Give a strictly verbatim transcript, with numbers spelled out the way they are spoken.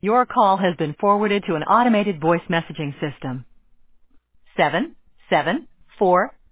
Your call has been forwarded to an automated voice messaging system. Seven, seven, four,